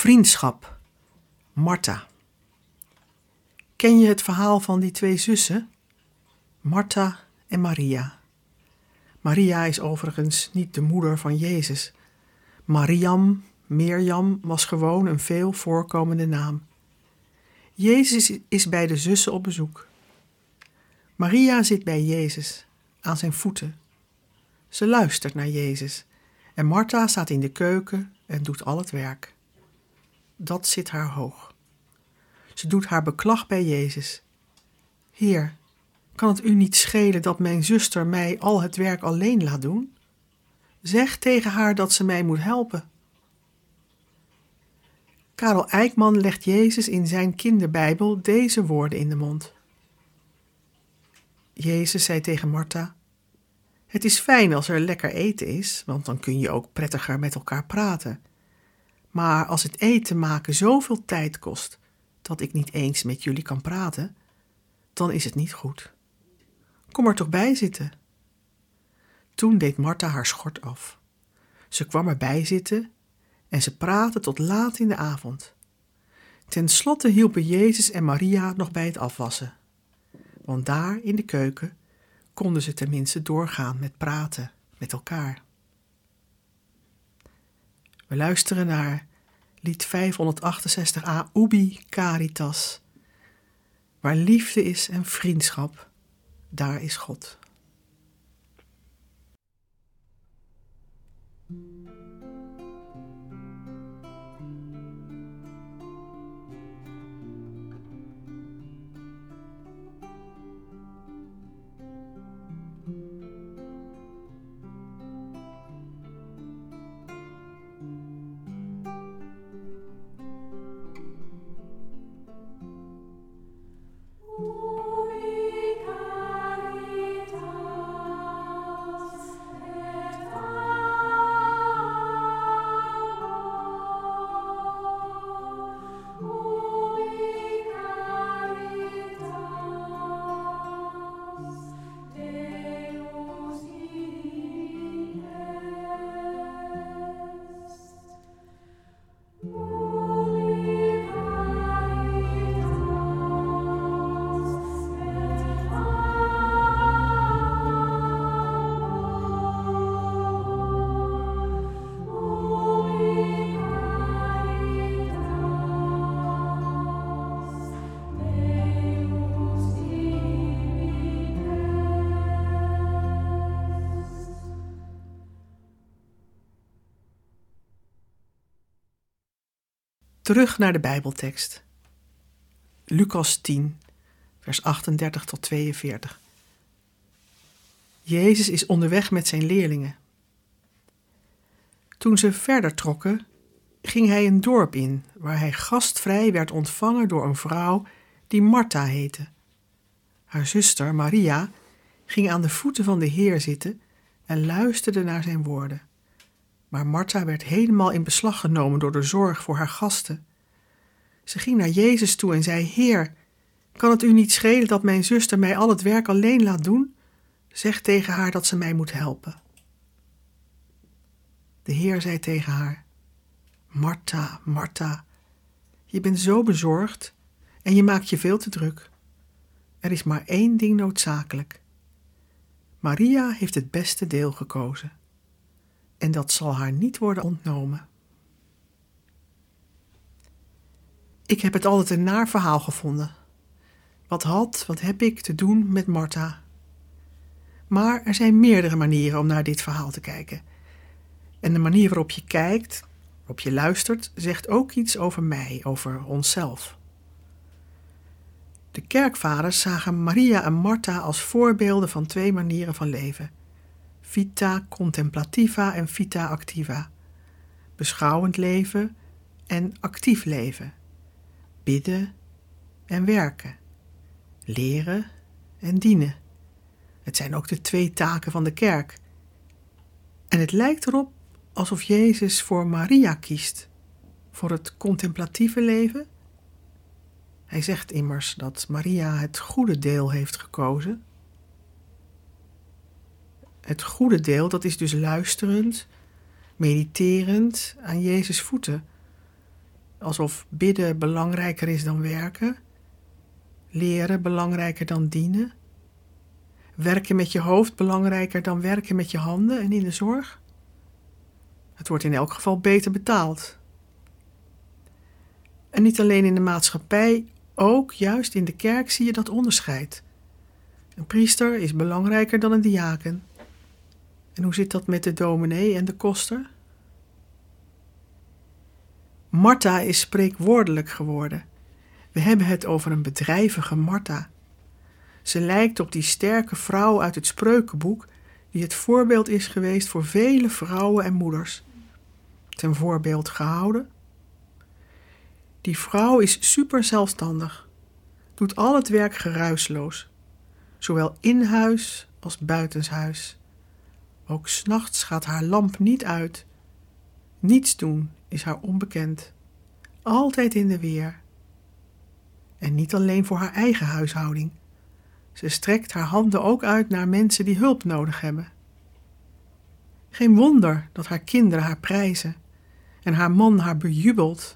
Vriendschap. Martha. Ken je het verhaal van die twee zussen? Martha en Maria. Maria is overigens niet de moeder van Jezus. Mirjam was gewoon een veel voorkomende naam. Jezus is bij de zussen op bezoek. Maria zit bij Jezus, aan zijn voeten. Ze luistert naar Jezus en Martha staat in de keuken en doet al het werk. Dat zit haar hoog. Ze doet haar beklag bij Jezus. Heer, kan het u niet schelen dat mijn zuster mij al het werk alleen laat doen? Zeg tegen haar dat ze mij moet helpen. Karel Eijkman legt Jezus in zijn kinderbijbel deze woorden in de mond. Jezus zei tegen Martha: het is fijn als er lekker eten is, want dan kun je ook prettiger met elkaar praten. Maar als het eten maken zoveel tijd kost dat ik niet eens met jullie kan praten, dan is het niet goed. Kom er toch bij zitten. Toen deed Martha haar schort af. Ze kwam erbij zitten en ze praatten tot laat in de avond. Ten slotte hielpen Jezus en Maria nog bij het afwassen. Want daar in de keuken konden ze tenminste doorgaan met praten met elkaar. We luisteren naar lied 568a Ubi Caritas. Waar liefde is en vriendschap, daar is God. Terug naar de Bijbeltekst. Lucas 10, vers 38 tot 42. Jezus is onderweg met zijn leerlingen. Toen ze verder trokken, ging hij een dorp in, waar hij gastvrij werd ontvangen door een vrouw die Martha heette. Haar zuster, Maria, ging aan de voeten van de Heer zitten en luisterde naar zijn woorden. Maar Martha werd helemaal in beslag genomen door de zorg voor haar gasten. Ze ging naar Jezus toe en zei: Heer, kan het u niet schelen dat mijn zuster mij al het werk alleen laat doen? Zeg tegen haar dat ze mij moet helpen. De Heer zei tegen haar: Martha, Martha, je bent zo bezorgd en je maakt je veel te druk. Er is maar één ding noodzakelijk. Maria heeft het beste deel gekozen. En dat zal haar niet worden ontnomen. Ik heb het altijd een naar verhaal gevonden. Wat heb ik te doen met Martha? Maar er zijn meerdere manieren om naar dit verhaal te kijken. En de manier waarop je kijkt, waarop je luistert, zegt ook iets over mij, over onszelf. De kerkvaders zagen Maria en Martha als voorbeelden van twee manieren van leven. Vita contemplativa en vita activa. Beschouwend leven en actief leven. Bidden en werken. Leren en dienen. Het zijn ook de twee taken van de kerk. En het lijkt erop alsof Jezus voor Maria kiest. Voor het contemplatieve leven. Hij zegt immers dat Maria het goede deel heeft gekozen. Het goede deel, dat is dus luisterend, mediterend aan Jezus' voeten. Alsof bidden belangrijker is dan werken, leren belangrijker dan dienen, werken met je hoofd belangrijker dan werken met je handen en in de zorg. Het wordt in elk geval beter betaald. En niet alleen in de maatschappij, ook juist in de kerk zie je dat onderscheid. Een priester is belangrijker dan een diaken. En hoe zit dat met de dominee en de koster? Martha is spreekwoordelijk geworden. We hebben het over een bedrijvige Martha. Ze lijkt op die sterke vrouw uit het Spreukenboek, die het voorbeeld is geweest voor vele vrouwen en moeders. Ten voorbeeld gehouden. Die vrouw is super zelfstandig, doet al het werk geruisloos, zowel in huis als buitenshuis. Ook 's nachts gaat haar lamp niet uit. Niets doen is haar onbekend. Altijd in de weer. En niet alleen voor haar eigen huishouding. Ze strekt haar handen ook uit naar mensen die hulp nodig hebben. Geen wonder dat haar kinderen haar prijzen en haar man haar bejubelt.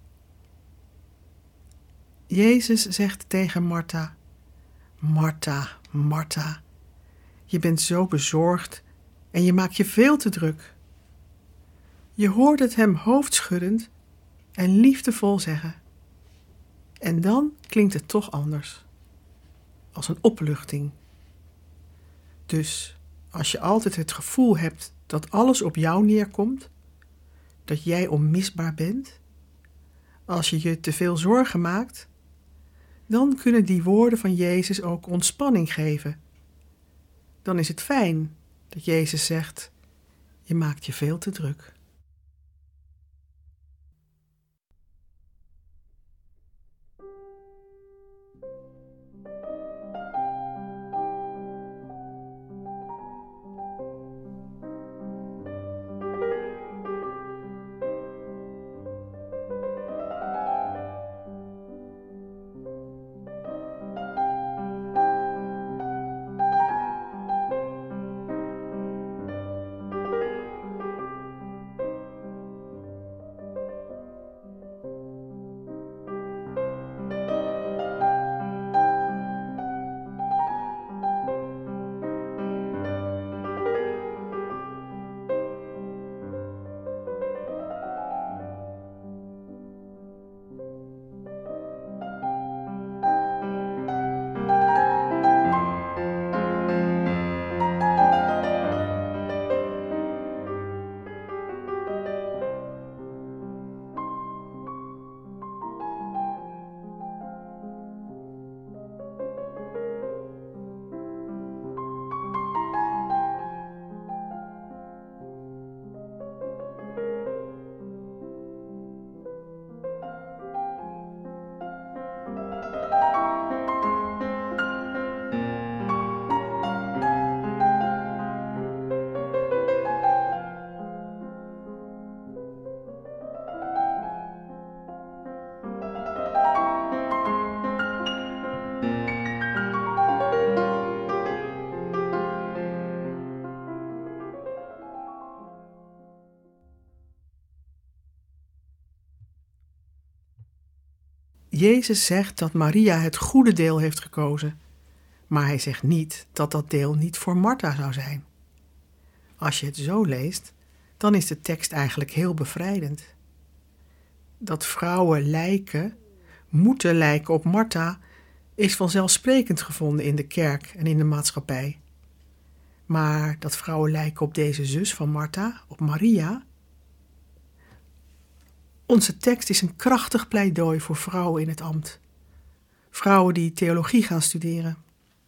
Jezus zegt tegen Martha: Martha, Martha, je bent zo bezorgd en je maakt je veel te druk. Je hoort het hem hoofdschuddend en liefdevol zeggen. En dan klinkt het toch anders. Als een opluchting. Dus als je altijd het gevoel hebt dat alles op jou neerkomt, dat jij onmisbaar bent, als je je te veel zorgen maakt, dan kunnen die woorden van Jezus ook ontspanning geven. Dan is het fijn dat Jezus zegt: je maakt je veel te druk. Jezus zegt dat Maria het goede deel heeft gekozen, maar hij zegt niet dat dat deel niet voor Martha zou zijn. Als je het zo leest, dan is de tekst eigenlijk heel bevrijdend. Dat vrouwen moeten lijken op Martha, is vanzelfsprekend gevonden in de kerk en in de maatschappij. Maar dat vrouwen lijken op deze zus van Martha, op Maria. Onze tekst is een krachtig pleidooi voor vrouwen in het ambt. Vrouwen die theologie gaan studeren.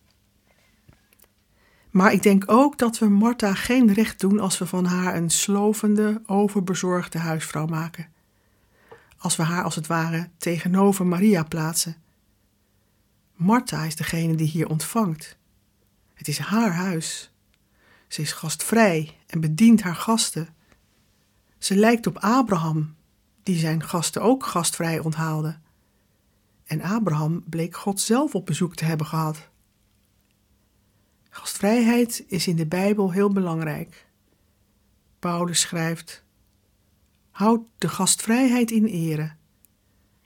Maar ik denk ook dat we Martha geen recht doen als we van haar een slovende, overbezorgde huisvrouw maken. Als we haar als het ware tegenover Maria plaatsen. Martha is degene die hier ontvangt. Het is haar huis. Ze is gastvrij en bedient haar gasten. Ze lijkt op Abraham, die zijn gasten ook gastvrij onthaalde. En Abraham bleek God zelf op bezoek te hebben gehad. Gastvrijheid is in de Bijbel heel belangrijk. Paulus schrijft: houd de gastvrijheid in ere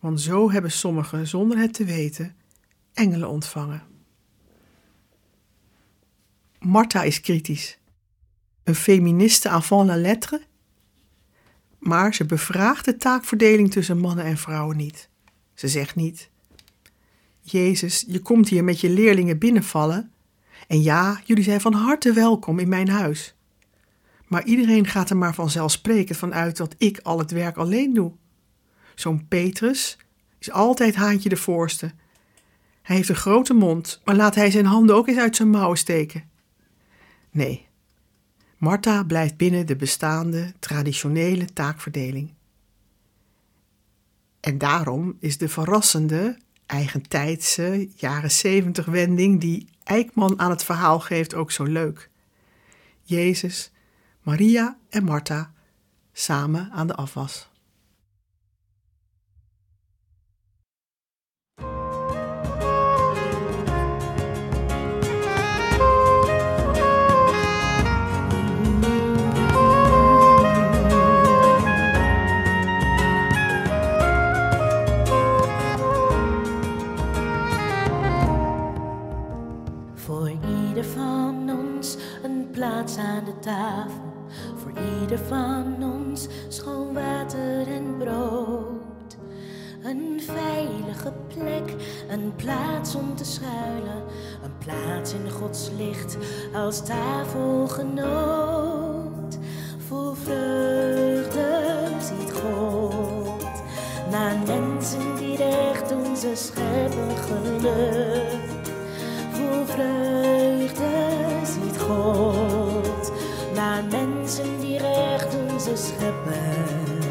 Want zo hebben sommigen, zonder het te weten, engelen ontvangen. Martha is kritisch. Een feministe avant la lettre. Maar ze bevraagt de taakverdeling tussen mannen en vrouwen niet. Ze zegt niet: Jezus, je komt hier met je leerlingen binnenvallen. En ja, jullie zijn van harte welkom in mijn huis. Maar iedereen gaat er maar vanzelfsprekend van uit dat ik al het werk alleen doe. Zo'n Petrus is altijd haantje de voorste. Hij heeft een grote mond, maar laat hij zijn handen ook eens uit zijn mouwen steken. Nee, Martha blijft binnen de bestaande, traditionele taakverdeling. En daarom is de verrassende, eigentijdse, jaren 70 wending die Eijkman aan het verhaal geeft ook zo leuk. Jezus, Maria en Martha samen aan de afwas. Voor ieder van ons een plaats aan de tafel. Voor ieder van ons schoon water en brood. Een veilige plek, een plaats om te schuilen. Een plaats in Gods licht als tafelgenoot. Vol vreugde ziet God naar mensen die recht doen, ze scheppen geluk. Vol vreugde ziet God naar mensen die recht doen, ze scheppen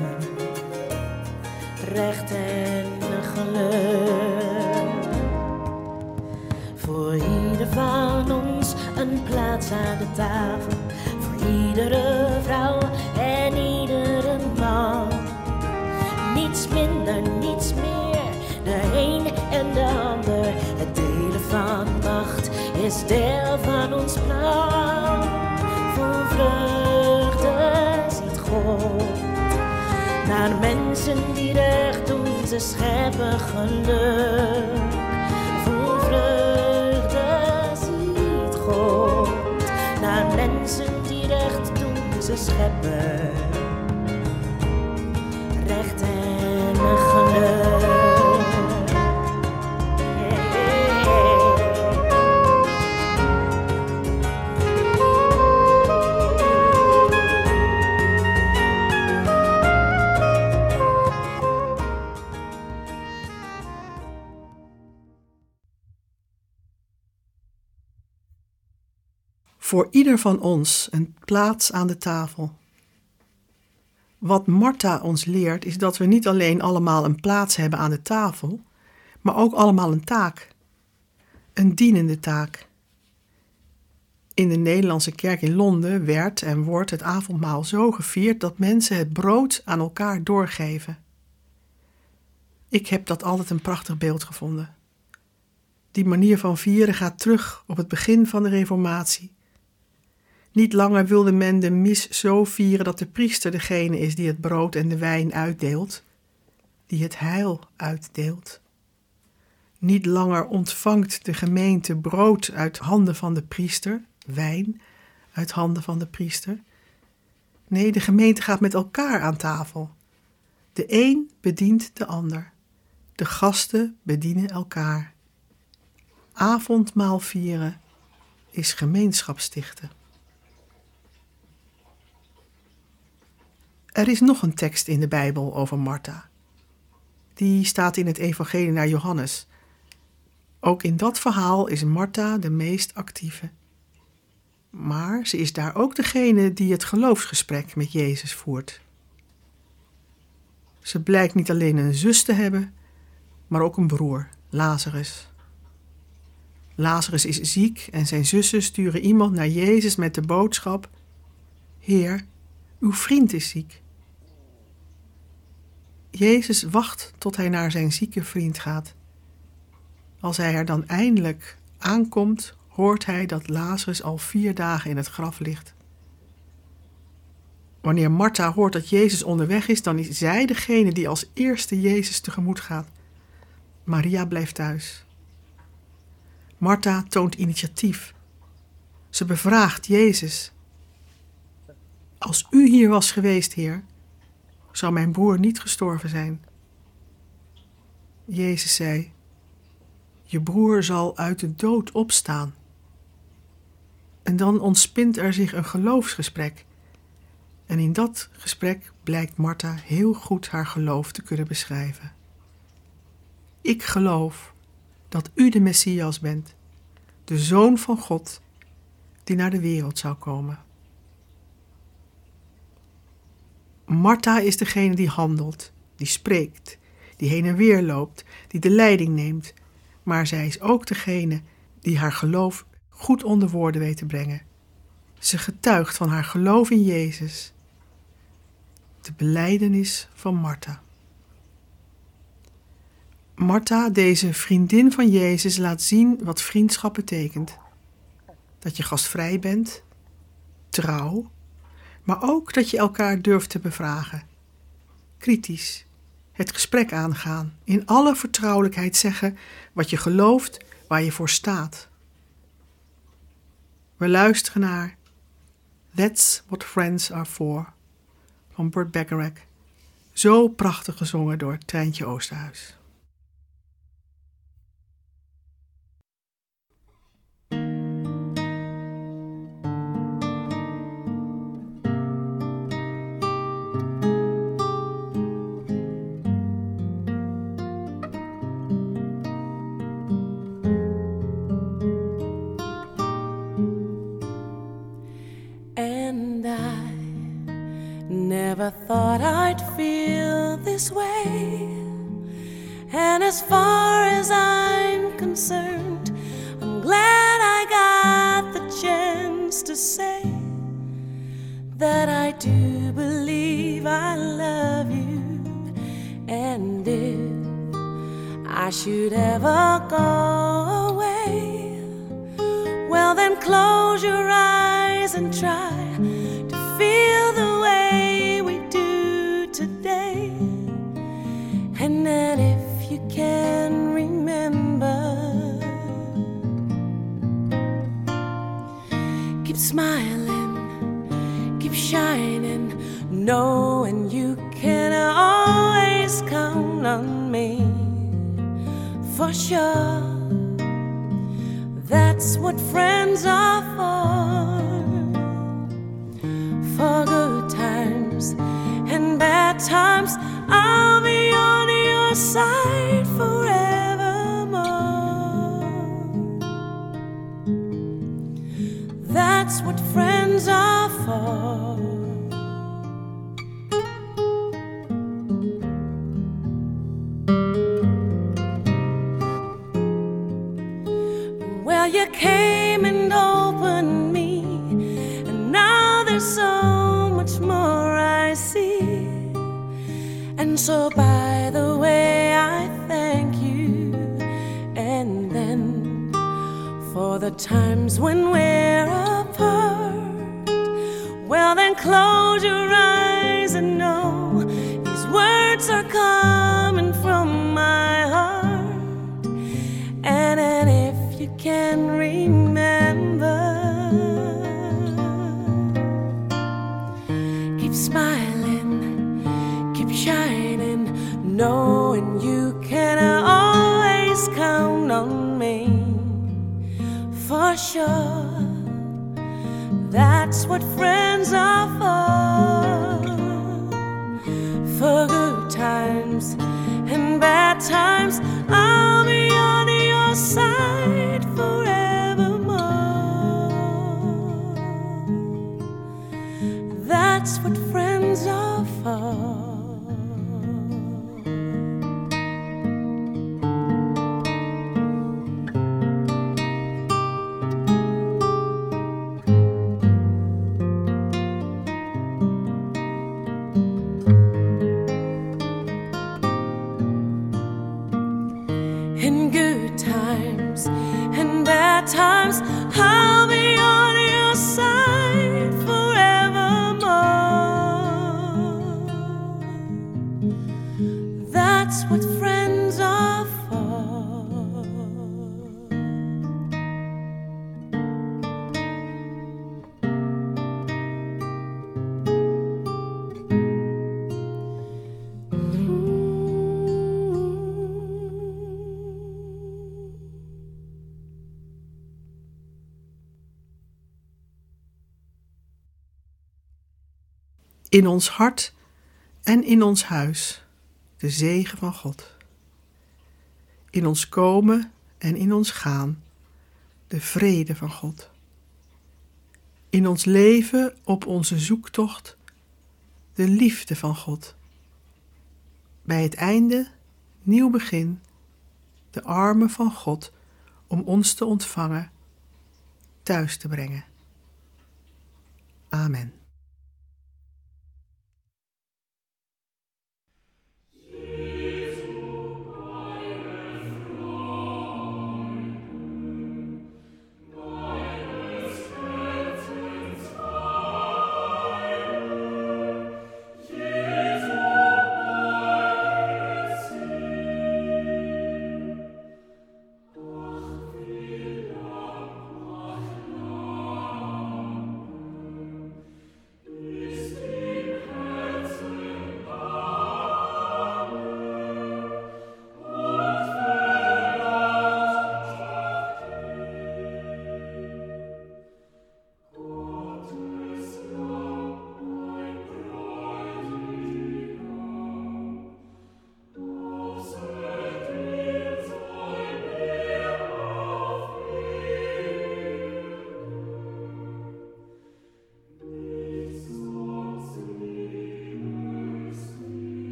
recht en geluk. Voor ieder van ons een plaats aan de tafel. Voor iedere vrouw en iedere man. Niets minder, niets meer, de een en de ander. Het delen van macht is deel van ons plan. Vol vreugde ziet God naar mensen die recht doen, ze scheppen geluk. Vol vreugde ziet God naar mensen die recht doen, ze scheppen recht en geluk. Voor ieder van ons een plaats aan de tafel. Wat Martha ons leert is dat we niet alleen allemaal een plaats hebben aan de tafel, maar ook allemaal een taak. Een dienende taak. In de Nederlandse kerk in Londen werd en wordt het avondmaal zo gevierd dat mensen het brood aan elkaar doorgeven. Ik heb dat altijd een prachtig beeld gevonden. Die manier van vieren gaat terug op het begin van de Reformatie. Niet langer wilde men de mis zo vieren dat de priester degene is die het brood en de wijn uitdeelt, die het heil uitdeelt. Niet langer ontvangt de gemeente brood uit handen van de priester, wijn uit handen van de priester. Nee, de gemeente gaat met elkaar aan tafel. De een bedient de ander. De gasten bedienen elkaar. Avondmaal vieren is gemeenschap stichten. Er is nog een tekst in de Bijbel over Martha. Die staat in het Evangelie naar Johannes. Ook in dat verhaal is Martha de meest actieve. Maar ze is daar ook degene die het geloofsgesprek met Jezus voert. Ze blijkt niet alleen een zus te hebben, maar ook een broer, Lazarus. Lazarus is ziek en zijn zussen sturen iemand naar Jezus met de boodschap: Heer, uw vriend is ziek. Jezus wacht tot hij naar zijn zieke vriend gaat. Als hij er dan eindelijk aankomt, hoort hij dat Lazarus al 4 dagen in het graf ligt. Wanneer Martha hoort dat Jezus onderweg is, dan is zij degene die als eerste Jezus tegemoet gaat. Maria blijft thuis. Martha toont initiatief. Ze bevraagt Jezus. Als u hier was geweest, Heer, zou mijn broer niet gestorven zijn. Jezus zei, je broer zal uit de dood opstaan. En dan ontspint er zich een geloofsgesprek. En in dat gesprek blijkt Martha heel goed haar geloof te kunnen beschrijven. Ik geloof dat u de Messias bent, de Zoon van God, die naar de wereld zou komen. Martha is degene die handelt, die spreekt, die heen en weer loopt, die de leiding neemt. Maar zij is ook degene die haar geloof goed onder woorden weet te brengen. Ze getuigt van haar geloof in Jezus. De belijdenis van Martha. Martha, deze vriendin van Jezus, laat zien wat vriendschap betekent. Dat je gastvrij bent, trouw, maar ook dat je elkaar durft te bevragen. Kritisch, het gesprek aangaan, in alle vertrouwelijkheid zeggen wat je gelooft, waar je voor staat. We luisteren naar That's What Friends Are For van Burt Bacharach. Zo prachtig gezongen door Trijntje Oosterhuis. Never thought I'd feel this way. And as far as I'm concerned, I'm glad I got the chance to say that I do believe I love you. And if I should ever go away, well then close your eyes and try to feel the way we do today. And then if you can remember, keep smiling, keep shining, knowing you can always count on me. For sure, that's what friends are for good times and bad times. I'll be on your side forevermore. That's what friends are for. Well, you came and opened me, and now there's so much more I see. And so by the way, I thank you. And then for the times when we're apart, well then close your eyes and know these words are coming from my heart. And then if you can remember, keep smiling, keep shining, knowing you can always count on me. For sure, that's what friends are for good times and bad times. I'll be on your side forevermore. That's what friends are for. In good times and bad times, I'll be on your side forevermore. In ons hart en in ons huis de zegen van God. In ons komen en in ons gaan de vrede van God. In ons leven op onze zoektocht de liefde van God. Bij het einde, nieuw begin, de armen van God om ons te ontvangen, thuis te brengen. Amen.